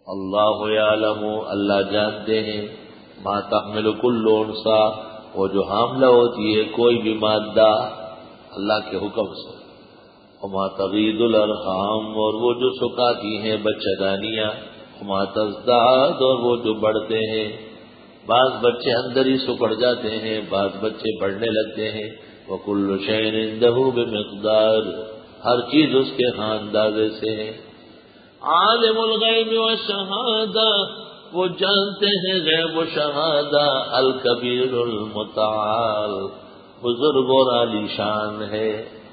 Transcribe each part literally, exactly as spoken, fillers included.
اللہ یعلم، اللہ جانتے ہیں، ما تحمل کل انثی، وہ جو حاملہ ہوتی ہے کوئی بھی مادہ اللہ کے حکم سے، وما تغید الارحام، اور وہ جو سکاتی ہیں بچہ دانیاں، وما تزداد، اور وہ جو بڑھتے ہیں، بعض بچے اندر ہی سکڑ جاتے ہیں، بعض بچے بڑھنے لگتے ہیں، وکل شیء عنده بمقدار، ہر چیز اس کے ہاں اندازے سے ہے۔ عالم الغیب والشہادہ، وہ جانتے ہیں غیب و شہادہ، الکبیر المتعال، بزرگ اور عالی شان ہے۔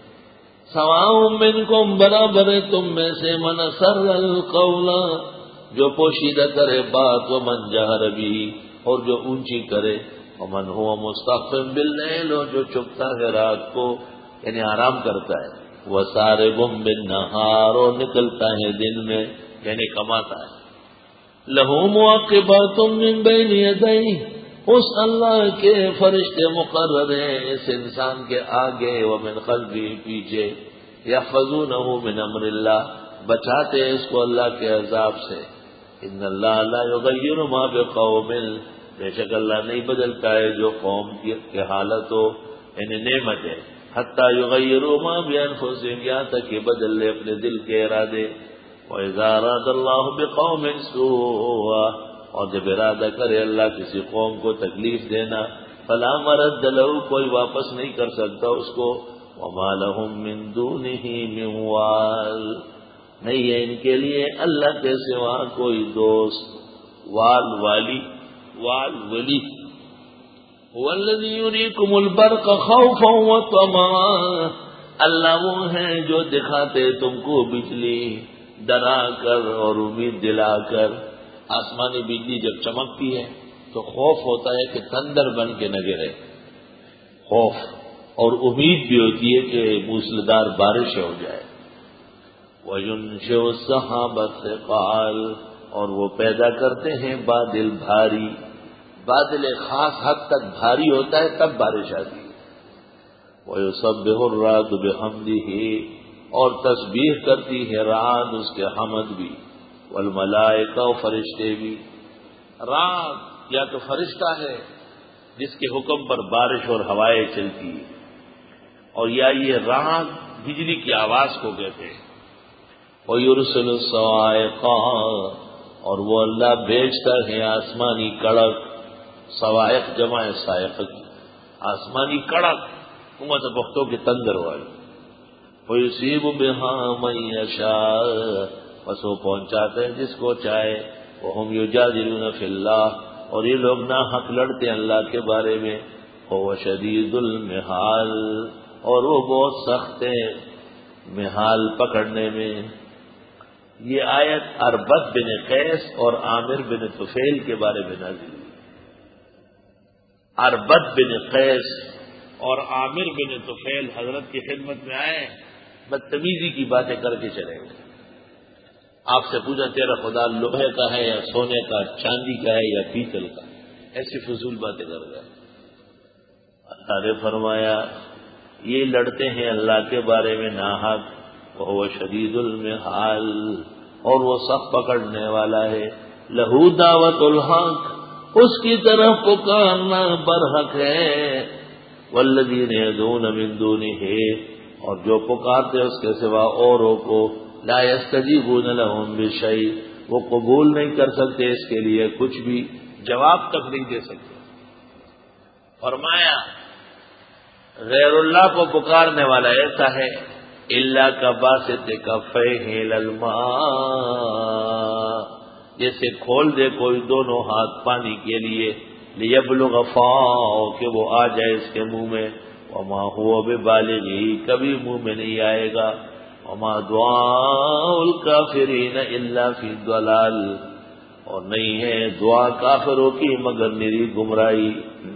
سواء منکم، برابر ہے تم میں سے، من اسر القول، جو پوشیدہ کرے بات، ومن جہر بھی، اور جو اونچی کرے، ومن هو مستخف باللیل، اور جو چھپتا ہے رات کو یعنی آرام کرتا ہے، وسارب بالنہار، اور نکلتا ہے دن میں یعنی کماتا ہے۔ لہ معقبات من بین یدیہ، اس اللہ کے فرشتے مقرر ہیں اس انسان کے آگے، ومن خلفہ، پیچھے، یحفظونہ من امر اللہ، بچاتے ہیں اس کو اللہ کے عذاب سے۔ ان اللہ لا یغیر ما بقوم، بے شک اللہ نہیں بدلتا ہے جو قوم کی حالت ہو یعنی نعمت ہے، حتی یغیروا ما بانفسہم، یہاں تک کہ بدل لے اپنے دل کے ارادے۔ وَإِذَا أَرَادَ اللَّهُ بِقَوْمٍ سُوءًا، اور جب ارادہ کرے اللہ کسی قوم کو تکلیف دینا، فَلَا مَرَدَّ لَهُ، کوئی واپس نہیں کر سکتا اس کو، وَمَا لَهُم مِّن دُونِهِ مِن وَالٍ، نہیں ہے ان کے لیے اللہ کے سوا کوئی دوست۔ وال والی، وال ولی، هو الذی یریکم البرق خوفا وطمعا، اللہ وہ ہے جو دکھاتے تم کو بجلی ڈرا کر اور امید دلا کر۔ آسمانی بجلی جب چمکتی ہے تو خوف ہوتا ہے کہ تندر بن کے نہ گرے، خوف، اور امید بھی ہوتی ہے کہ موسلادھار بارش ہو جائے۔ وَيُنشِئُ السَّحَابَ الثِّقَالَ، اور وہ پیدا کرتے ہیں بادل بھاری، بادل خاص حد تک بھاری ہوتا ہے تب بارش آتی ہے۔ وَيُسَبِّحُ الرَّعْدُ بِحَمْدِهِ، اور تسبیح کرتی ہے رعد اس کے حمد بھی، والملائکہ، و فرشتے بھی۔ رعد یا تو فرشتہ ہے جس کے حکم پر بارش اور ہوائیں چلتی ہیں، اور یا یہ رعد بجلی کی آواز کو کہتے ہیں۔ وَيُرْسِلُ الصَّوَاعِقَ، اور وہ اللہ بھیجتا ہے آسمانی کڑک، صواعق جمع صاعقہ کی، آسمانی کڑک، امت بختوں کے تندر والی۔ وَيُصِيبُ بِهَا مَن يَشَاءُ، بس وہ پہنچاتے ہیں جس کو چاہے۔ وَهُمْ يُجَادِلُونَ فِي اللَّهِ، اور یہ لوگ ناحق لڑتے ہیں اللہ کے بارے میں۔ وَهُوَ شَدِيدُ الْمِحَالِ، اور وہ بہت سخت ہے محال پکڑنے میں۔ یہ آیت اربد بن قیس اور عامر بن طفیل کے بارے میں نازل ہوئی۔ اربد بن قیس اور عامر بن طفیل حضرت کی خدمت میں آئے، بدتمیزی کی باتیں کر کے چلے گئے۔ آپ سے پوچھا تیرا خدا لوہے کا ہے یا سونے کا، چاندی کا ہے یا پیتل کا، ایسی فضول باتیں کر گئے۔ اللہ نے فرمایا یہ لڑتے ہیں اللہ کے بارے میں ناحق، وہ شدید المحال، اور وہ سخت پکڑنے والا ہے۔ لہو دعوت الحق، اس کی طرف پکارنا برحق ہے۔ والذین یدعون من دونہ، اور جو پکارتے اس کے سوا اوروں کو، لا یستجیبون لهم بشیء، وہ قبول نہیں کر سکتے اس کے لیے کچھ بھی، جواب تک نہیں دے سکتے۔ فرمایا غیر اللہ کو پکارنے والا ایسا ہے، اللہ کا باسط کفیہ الی الماء، جیسے کھول دے کوئی دونوں ہاتھ پانی کے لیے، لیبلغ فاہ، کہ وہ آ جائے اس کے منہ میں، وما هو ببالغہ، کبھی منہ میں نہیں آئے گا، وما دعاء الکافرین الا فی ضلال، اور نہیں ہے دعا کافروں کی مگر میری گمراہی۔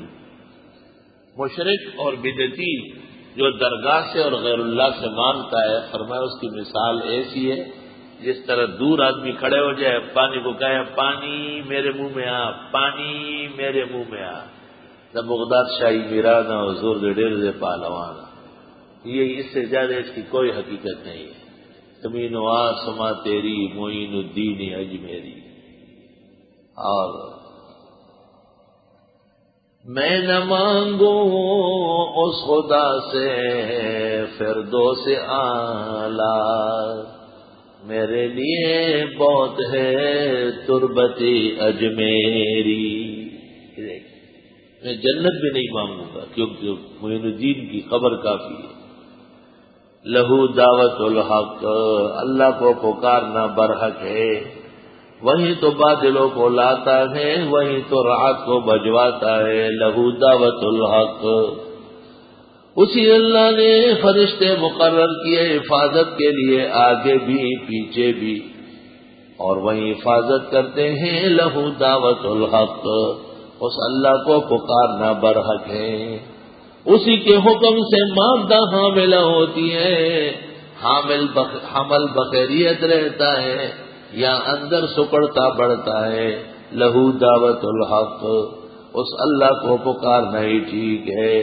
مشرک اور بدعتی جو درگاہ سے اور غیر اللہ سے مانگتا ہے، فرمایا اس کی مثال ایسی ہے جس طرح دور آدمی کھڑے ہو جائے، پانی کو کہے پانی میرے منہ میں آ، پانی میرے منہ میں آ، نہ بغداد شاہی میرانا حضور دے ڈیر دے پہلوانا، یہ اس سے زیادہ اس کی کوئی حقیقت نہیں ہے۔ زمین و آسماں تیری معین الدین اجمیری، اور میں نہ مانگوں اس خدا سے فردوس اعلیٰ، میرے لیے بہت ہے تربتی اجمیری. میں جنت بھی نہیں مانگوں گا کیونکہ معین الدین کی قبر کافی ہے. لہو دعوت الحق، اللہ کو پکارنا برحق ہے، وہی تو بادلوں کو لاتا ہے، وہی تو رات کو بجواتا ہے. لہو دعوت الحق، اسی اللہ نے فرشتے مقرر کیے حفاظت کے لیے آگے بھی پیچھے بھی، اور وہی حفاظت کرتے ہیں. لہو دعوت الحق، اس اللہ کو پکارنا برحق ہے. اسی کے حکم سے مادہ حاملہ ہوتی ہے، حامل بخ... حمل بخیریت رہتا ہے یا اندر سکڑتا بڑھتا ہے. لہو دعوت الحق، اس اللہ کو پکارنا ہی ٹھیک ہے.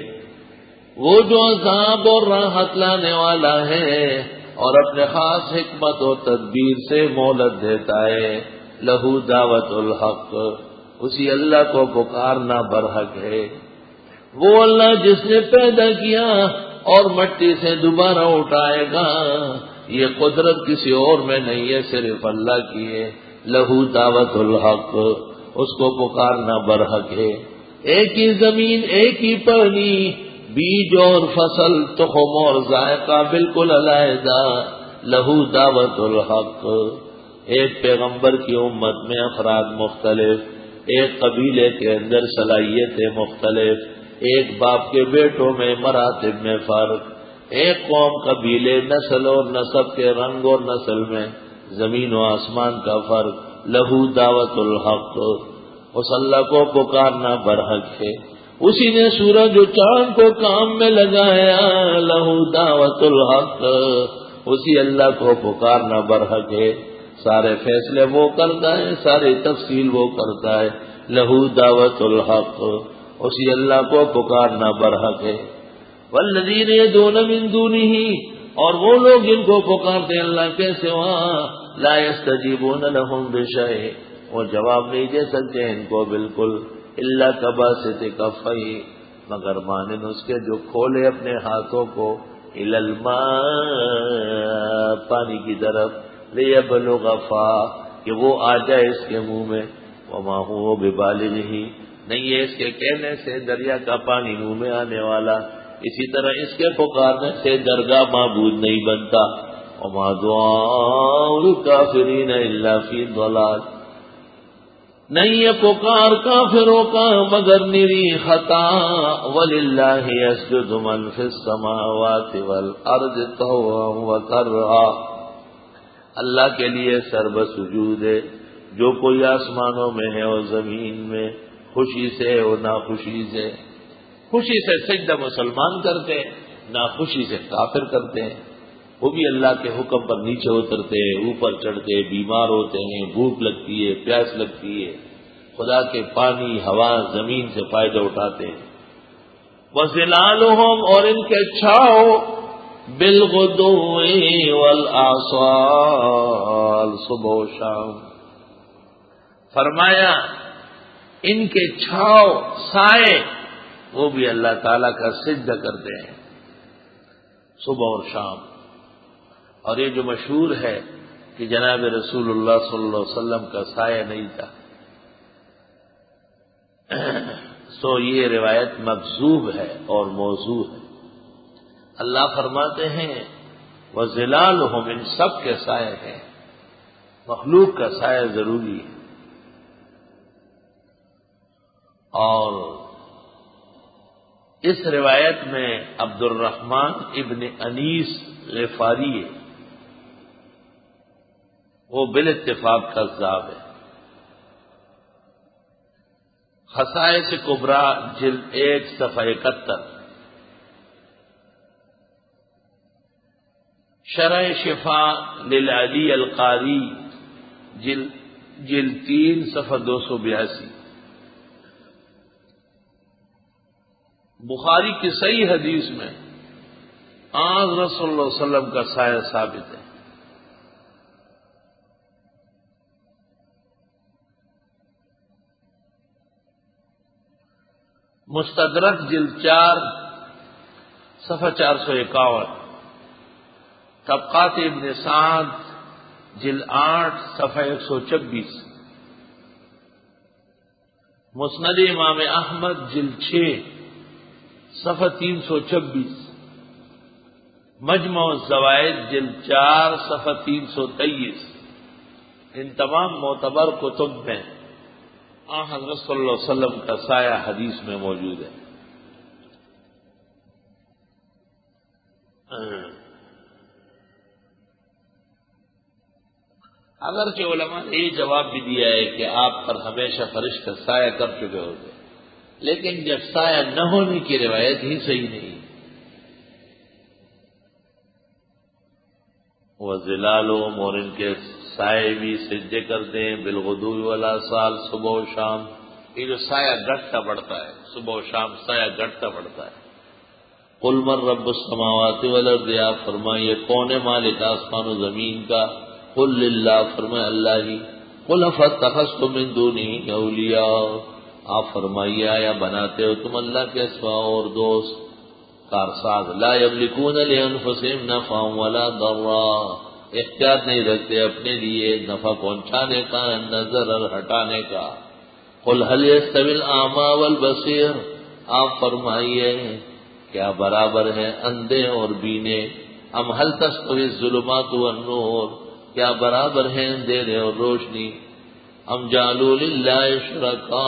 وہ جو عذاب اور راحت لانے والا ہے اور اپنے خاص حکمت و تدبیر سے مہلت دیتا ہے. لہو دعوت الحق، اسی اللہ کو پکارنا برحق ہے. وہ اللہ جس نے پیدا کیا اور مٹی سے دوبارہ اٹھائے گا، یہ قدرت کسی اور میں نہیں ہے، صرف اللہ کی ہے. لہو دعوت الحق، اس کو پکارنا برحق ہے. ایک ہی زمین، ایک ہی پانی، بیج اور فصل، تخم اور ذائقہ بالکل علیحدہ. لہو دعوت الحق، ایک پیغمبر کی امت میں افراد مختلف، ایک قبیلے کے اندر صلاحیتیں مختلف، ایک باپ کے بیٹوں میں مراتب میں فرق، ایک قوم قبیلے نسل اور نسب کے رنگ اور نسل میں زمین و آسمان کا فرق. لہو دعوت الحق، اس اللہ کو پکارنا برحق ہے. اسی نے سورج و چاند کو کام میں لگایا. لہو دعوت الحق، اسی اللہ کو پکارنا برحق ہے. سارے فیصلے وہ کرتا ہے، ساری تفصیل وہ کرتا ہے. لہو دعوت الحق، اسی اللہ کو پکارنا برحق ہے. والذین یدعون من دونہ، اور وہ لوگ جن کو پکارتے ہیں اللہ کے سوا، لا یستجیبون لهم بشیء، وہ جواب نہیں دے سکتے ان کو بالکل، الا کباسط کفیہ، مگر مانند اس کے جو کھولے اپنے ہاتھوں کو، الی الماء، پانی کی طرف، لیبلغ فاہ، کہ وہ آ جائے اس کے منہ میں. وما هو ببالغہ، نہیں ہے اس کے کہنے سے دریا کا پانی منہ میں آنے والا. اسی طرح اس کے پکارنے سے درگاہ معبود نہیں بنتا. وما دعاء الکافرین الا فی ضلال، نہیں یہ پکار کافروں کا مگر نری خطا. وللہ یسجد من فی السماوات والارض طوعا وکرہا، اللہ کے لیے سرب سجود ہے جو کوئی آسمانوں میں ہے اور زمین میں، خوشی سے اور ناخوشی سے. خوشی سے سجدہ مسلمان کرتے ہیں، ناخوشی سے کافر کرتے ہیں. وہ بھی اللہ کے حکم پر نیچے اترتے ہیں، اوپر چڑھتے، بیمار ہوتے ہیں، بھوک لگتی ہے، پیاس لگتی ہے، خدا کے پانی، ہوا، زمین سے فائدہ اٹھاتے ہیں. وَظِلَالُهُمْ، اور ان کے چھاؤ، بِالْغُدُوِّ وَالْآصَالِ، صبح و شام. فرمایا ان کے چھاؤ، سائے، وہ بھی اللہ تعالیٰ کا سجدہ کرتے ہیں صبح اور شام. اور یہ جو مشہور ہے کہ جناب رسول اللہ صلی اللہ علیہ وسلم کا سایہ نہیں تھا، سو یہ روایت مکذوب ہے اور موضوع ہے. اللہ فرماتے ہیں وَظِلَالُهُمْ، ان سب کے سائے ہیں. مخلوق کا سایہ ضروری ہے. اور اس روایت میں عبد الرحمن ابن انیس غفاری ہے، وہ بالاتفاق کذاب ہے. خصائص کبریٰ جلد ایک صفحہ اکہتر، شرح شفا للعلی القاری جلد جلد تین صفحہ دو سو بیاسی. بخاری کی صحیح حدیث میں آج رسول اللہ علیہ وسلم کا سایہ ثابت ہے. مستدرک جلد چار صفحہ چار سو اکاون، طبقات ابن سعد جلد آٹھ صفحہ ایک سو چبیس، مسند امام احمد جلد چھ صفحہ تین سو چبیس، مجمع الزوائد جلد چار صفحہ تین سو تیئیس، ان تمام معتبر کتب میں آن حضرت صلی اللہ علیہ وسلم کا سایہ حدیث میں موجود ہے۔ اگرچہ علماء نے یہ جواب بھی دیا ہے کہ آپ پر ہمیشہ فرشتہ سایہ کر چکے ہوتے، لیکن جب سایہ نہ ہونے کی روایت ہی صحیح نہیں۔ وہ ظلالوں اور ان کے سائے بھی سجدے کرتے ہیں بالغدو والآصال، صبح و شام۔ یہ جو سایہ گھٹتا بڑھتا ہے، صبح و شام سایہ گھٹتا بڑھتا ہے۔ قل من رب السماوات والارض، آپ فرمائیے کون ہے مالک آسمان و زمین کا؟ قل للہ، فرمائے اللہ ہی۔ قل افاتخذتم من دونہ اولیاء، آپ فرمائیے آیا بناتے ہو تم اللہ کے سوا اور دوست کارساز، لا یملکون لانفسہم نفعا ولا ضرا، اختیار نہیں رکھتے اپنے لیے نفع پہنچانے کا نہ ضرر ہٹانے کا۔ قل هل يستوي الاعمى والبصير، آپ فرمائیے کیا برابر ہیں اندھے اور بینے؟ ام هل تستوي الظلمات والنور، کیا برابر ہیں اندھیرے اور روشنی؟ ام جعلوا للہ شرکاء،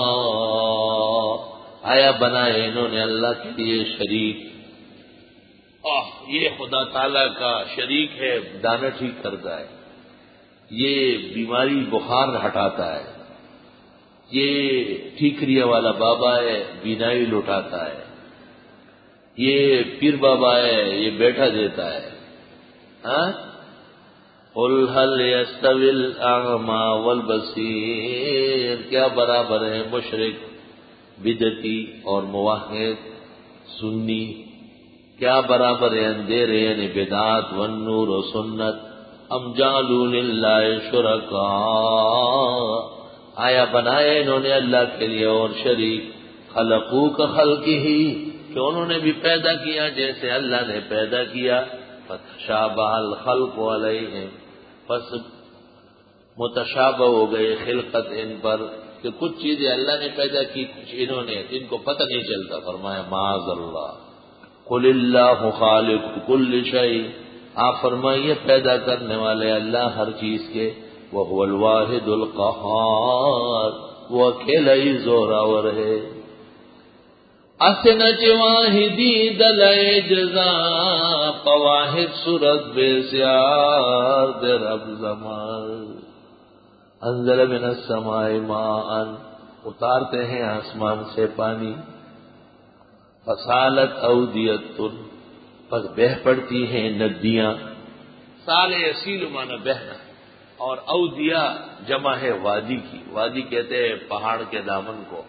آیا بنائے انہوں نے اللہ کے لیے شریک؟ آہ یہ خدا تعالی کا شریک ہے، دانا ٹھیک کرتا ہے، یہ بیماری بخار ہٹاتا ہے، یہ ٹھیکریا والا بابا ہے، بینائی لٹاتا ہے، یہ پیر بابا ہے، یہ بیٹھا دیتا ہے۔ ہاں قل هل يستوي الاعمى والبصير، کیا برابر ہے مشرک بدعتی اور موحد سنی؟ کیا برابر ہے اندھیرے یعنی بدعات والنور و سنت؟ ام جعلوا للہ شرکاء، آیا بنائے انہوں نے اللہ کے لیے اور شریک؟ خلقوا کخلقہ، کہ انہوں نے بھی پیدا کیا جیسے اللہ نے پیدا کیا۔ فتشابہ الخلق علیہم، پس متشابہ ہو گئے خلقت ان پر، کہ کچھ چیزیں اللہ نے پیدا کی کچھ انہوں نے، ان کو پتہ نہیں چلتا۔ فرمایا معاذ اللہ، قل اللہ خالق کل شیء، آپ فرمائیے پیدا کرنے والے اللہ ہر چیز کے، وہو الواحد القہار، وہ اکیلا ہی زوراور ہے۔ اسنچ واحدی دلائے جزا، قواحد صورت بے سیار دے رب زمان۔ انزل من السماء ماء، اتارتے ہیں آسمان سے پانی، فسالت اودیت، پس بہ پڑتی ہیں ندیاں۔ سال یسیل مانا بہنا، اور اودیا جمع ہے وادی کی، وادی کہتے ہیں پہاڑ کے دامن کو،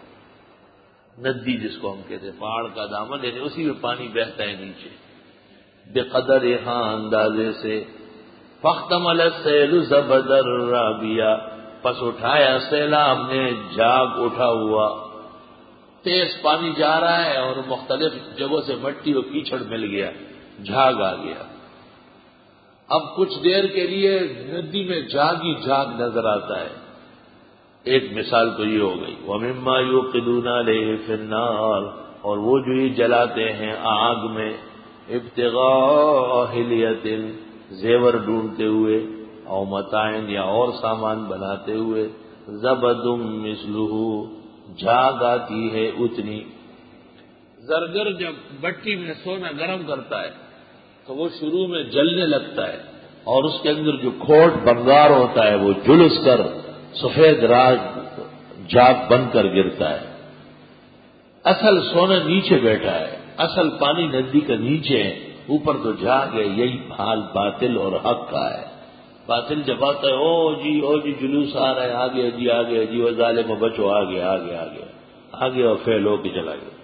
ندی جس کو ہم کہتے ہیں پہاڑ کا دامن، یعنی اسی میں پانی بہتا ہے نیچے بقدر ہاں اندازے سے۔ فاحتمل السیل زبد الرابیہ، پس اٹھایا سیلاب نے جھاگ اٹھا ہوا، تیز پانی جا رہا ہے اور مختلف جگہوں سے مٹی اور کیچڑ مل گیا، جھاگ آ گیا۔ اب کچھ دیر کے لیے ندی میں جھاگ ہی جھاگ نظر آتا ہے۔ ایک مثال تو یہ ہو گئی، وَمِمَّا يُوقِدُونَ عَلَيْهِ فِي النَّارِ، اور وہ جو ہی جلاتے ہیں آگ میں، ابتغاء حلیۃ، زیور ڈھونڈتے ہوئے، او متاعن، یا اور سامان بناتے ہوئے، زبد مثلہ، جھاگ آتی ہے اتنی۔ زرگر جب بٹی میں سونا گرم کرتا ہے تو وہ شروع میں جلنے لگتا ہے، اور اس کے اندر جو کھوٹ بنگار ہوتا ہے وہ جلس کر سفید راج جھاگ بن کر گرتا ہے۔ اصل سونا نیچے بیٹھا ہے، اصل پانی ندی کا نیچے ہے، اوپر تو جھاگ ہے۔ یہی حال باطل اور حق کا ہے۔ باطل جب آتا ہے، او جی او جی جلوس آ رہا ہے، آگے جی آگے جی، وہ ظالم بچو آگے آگے آگے آگے، اور فیل ہو کے چلا گیا۔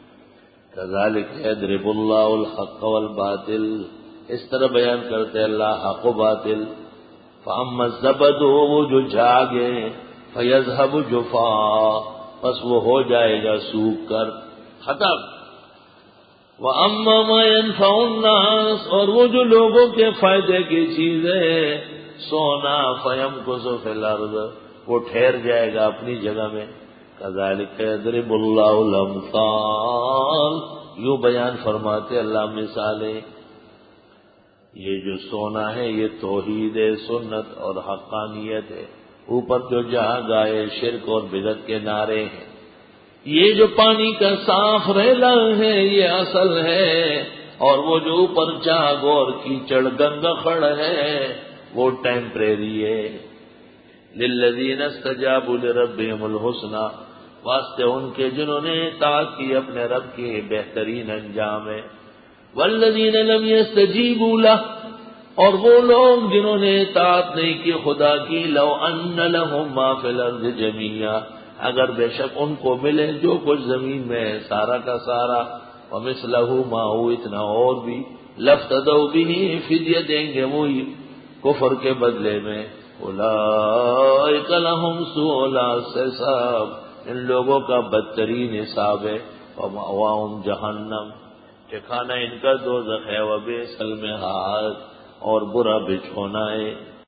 کذالک یضرب اللہ الحق والباطل، اس طرح بیان کرتے اللہ حق و باطل۔ فاما الزبد، وہ جو جھاگے، فیذهب جفاء، پس وہ ہو جائے گا سوکھ کر، ختم. وَأَمَّا مَا يَنْفَعُ النَّاسَ، اور وہ جو لوگوں کے فائدے کی چیزیں، سونا فَيَمْكُثُ فِي الْأَرْضِ، وہ ٹھہر جائے گا اپنی جگہ میں. كَذَلِكَ يَضْرِبُ اللَّهُ الْأَمْثَالَ، یوں بیان فرماتے اللہ مثالیں. یہ جو سونا ہے یہ توحید سنت اور حقانیت ہے، اوپر جو جہاں گائے شرک اور بدعت کے نعرے ہیں. یہ جو پانی کا صاف ریلا ہے یہ اصل ہے، اور وہ جو اوپر جاگ اور کیچڑ گنگا کھڑ ہے وہ ٹیمپریری ہے. للذین استجابوا لربهم الحسنى، واسطے ان کے جنہوں نے اطاعت کی اپنے رب کے بہترین انجام ہے. والذین لم یستجیبوا لہ، اور وہ لوگ جنہوں نے اطاعت نہیں کی خدا کی، لو ان لہم ما فی الارض جمیعا، اگر بے شک ان کو ملے جو کچھ زمین میں ہے سارا کا سارا، ومثلہ معہ، اتنا اور بھی، لافتدوا بہ، فدیہ دیں گے وہی کفر کے بدلے میں. اولئک لہم سوء الحساب، ان لوگوں کا بدترین حساب ہے. ومأواہم جہنم، ٹھکانہ ان کا دوزخ ہے. وبئس المہاد، اور برا بچھونا ہے.